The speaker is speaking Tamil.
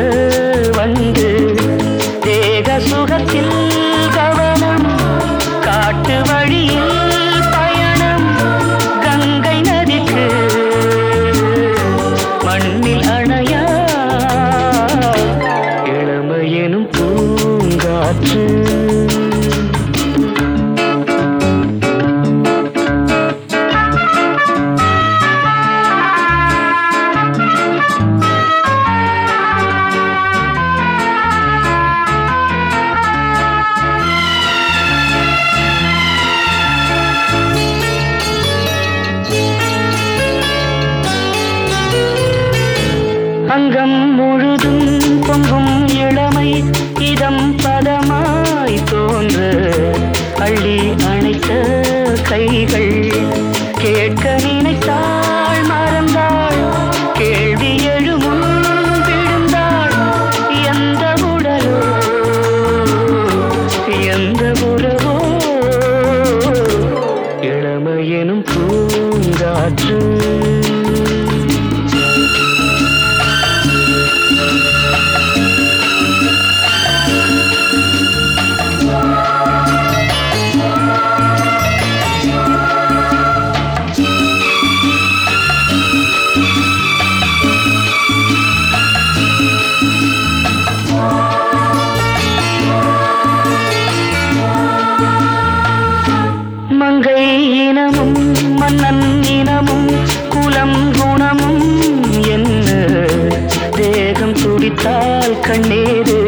வந்து தேக சுகத்தில் கவனம் காட்டு வழியில் பயணம் கங்கை நதிக்கு மண்ணில் அணையா இளமையெனும் பூங்காற்று அங்கம் முழுதும் பொங்கும் இளமை இதம் பதமாய் தோன்ற அள்ளி அணைத்த கைகள் கேட்க நினைத்தாள் மறந்தாள் கேள்வி எழுமுன் விழுந்தாள் எந்த உடலோ எந்த உறவோ இளமையெனும் பூங்காற்று மங்கை இனமும் மன்னன் இனமும் குலம் குணமும் என்ன தேகம் துடித்தால் கண்ணீரு